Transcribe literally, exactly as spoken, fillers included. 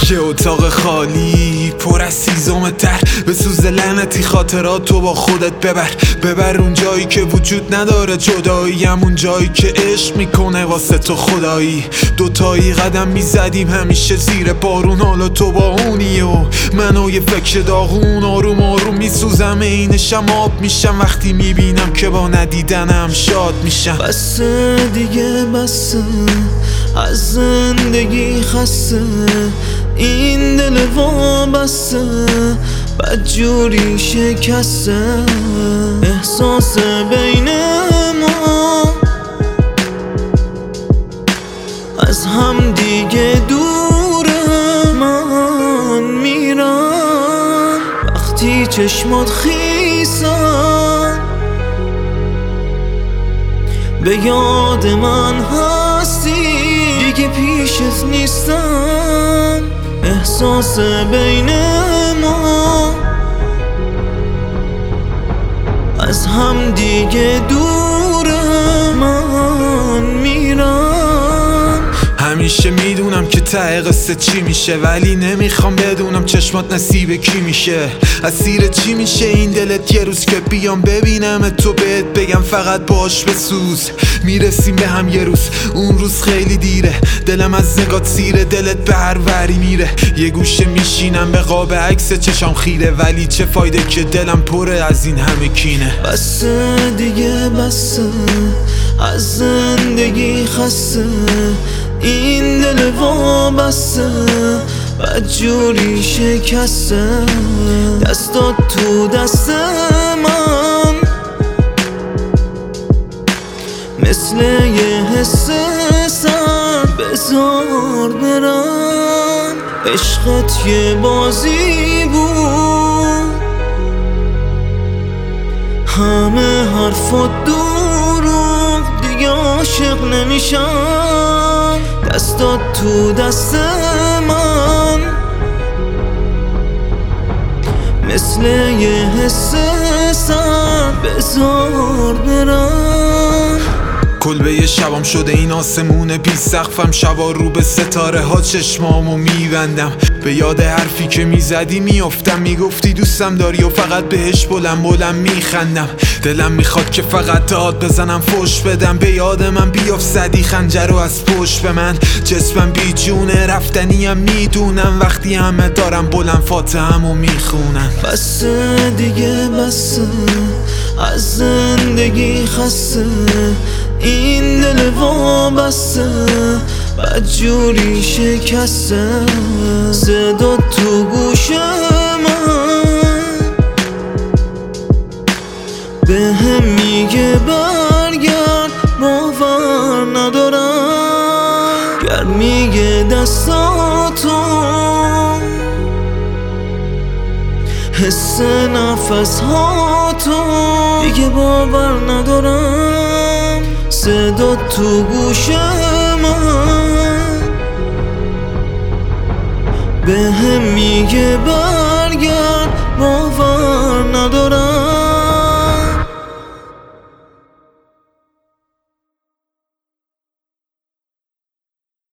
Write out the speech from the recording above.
یه اتاق خالی پر از سیزم تر، به سوز لعنتی خاطرات تو با خودت ببر. ببر اون جایی که وجود نداره جدایی، همون جایی که عشق میکنه واسه تو خدایی. دوتایی قدم میزدیم همیشه زیر بارون، حالا تو با اونی و من و یه فکر داغون. آروم آروم میسوزم عینشم آب میشم وقتی میبینم که با ندیدنم شاد میشم. بسه دیگه بسه از زندگی خسته، این دل وابسته بدجوری شکسته. احساس بین ما از هم دیگه دوره، من میرم وقتی چشمات خیسن، به یاد من هستی دیگه پیشت نیستم. احساس بین ما از هم دیگه دوره، من میرم. همیشه میدونم که ته قصه چی میشه، ولی نمیخوام بدونم چشمات نصیب کی میشه. اسیر چی میشه این دلت یه روز که بیام ببینم تو بهت بگم فقط باش بسوز. میرسیم به هم یه روز، اون روز خیلی دیره، دلم از نگات سیره، دلت به هر وری میره. یه گوشه میشینم به قاب عکس چشام خیره، ولی چه فایده که دلم پره از این همه کینه. بسه دیگه بسه از زندگی خسته، این دل وابسته بدجوری شکسته. دستات تو دست من مثل یه حس سرد، بذار برم. عشقت یه بازی بود، همه حرفات دروغ، دیگه عاشق نمیشم. دستات تو دست من مثل یه حس سرد، بذار برم. کلبه یه شبام شده این آسمون بی سقفم، شبا رو به ستاره ها چشمامو میبندم. به یاد حرفی که میزدی میافتم، میگفتی دوستم داری و فقط بهش بلند بلند میخندم. دلم میخواد که فقط داد بزنم فوش بدم، به یاد من بیافت زدی خنجر رو از پشت به من. جسمم بی جونه رفتنیم میدونم، وقتی همه دارم بلند فاتحه‌مو میخونن. بسه دیگه بسه از زندگی خسته، این دل وابسته بدجوری شکسته. صدا تو گوش من به هم میگه برگرد، باور ندارم. گر میگه دستاتو حس نفس ها تو، دیگه باور ندارم. صدا تو گوش من به هم میگه